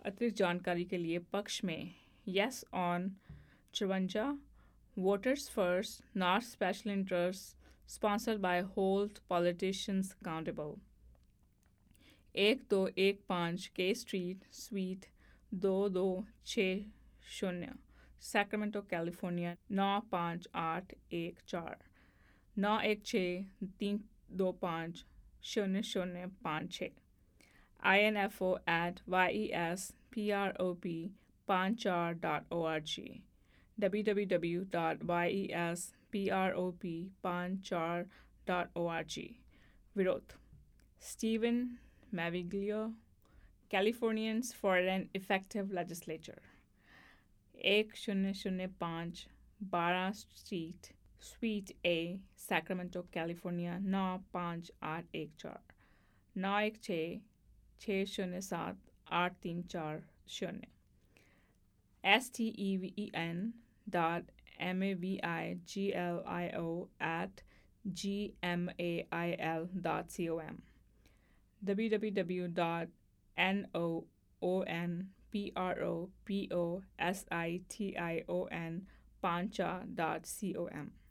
अतिरिक्त जानकारी के लिए पक्ष में yes on 54, voters first, not special interest, sponsored by hold politicians accountable. 1215 के street sweet 2260 Sacramento California 95814, 916-325-0056, info@yesprop54.org, www.yesprop54.org। विरोध: Steven Maviglio, Californians for an Effective Legislature, 1005 12 street suite A Sacramento California 95814, 916-607-8340, steven.maviglio@gmail.com, www.nonproposition.pancha.com।